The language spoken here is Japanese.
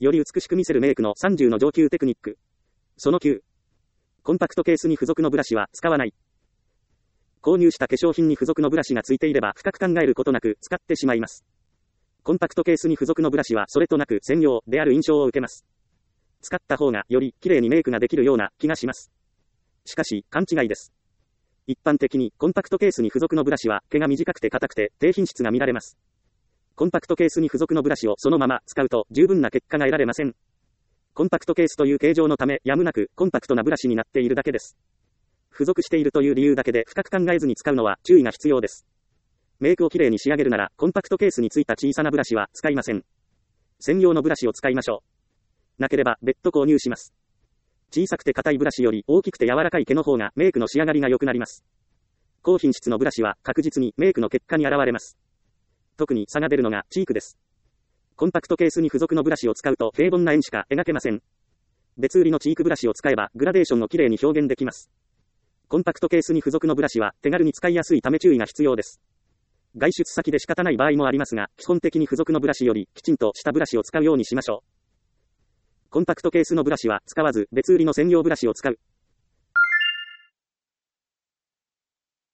より美しく見せるメイクの30の上級テクニック。その9。コンパクトケースに付属のブラシは使わない。購入した化粧品に付属のブラシが付いていれば深く考えることなく使ってしまいます。コンパクトケースに付属のブラシはそれとなく専用である印象を受けます。使った方がより綺麗にメイクができるような気がします。しかし、勘違いです。一般的にコンパクトケースに付属のブラシは毛が短くて硬くて低品質が見られます。コンパクトケースに付属のブラシをそのまま使うと十分な結果が得られません。コンパクトケースという形状のためやむなくコンパクトなブラシになっているだけです。付属しているという理由だけで深く考えずに使うのは注意が必要です。メイクをきれいに仕上げるならコンパクトケースについた小さなブラシは使いません。専用のブラシを使いましょう。なければ別途購入します。小さくて硬いブラシより大きくて柔らかい毛の方がメイクの仕上がりが良くなります。高品質のブラシは確実にメイクの結果に現れます。特に差が出るのがチークです。コンパクトケースに付属のブラシを使うと平凡な円しか描けません。別売りのチークブラシを使えばグラデーションをきれいに表現できます。コンパクトケースに付属のブラシは手軽に使いやすいため注意が必要です。外出先で仕方ない場合もありますが、基本的に付属のブラシよりきちんとしたブラシを使うようにしましょう。コンパクトケースのブラシは使わず別売りの専用ブラシを使う。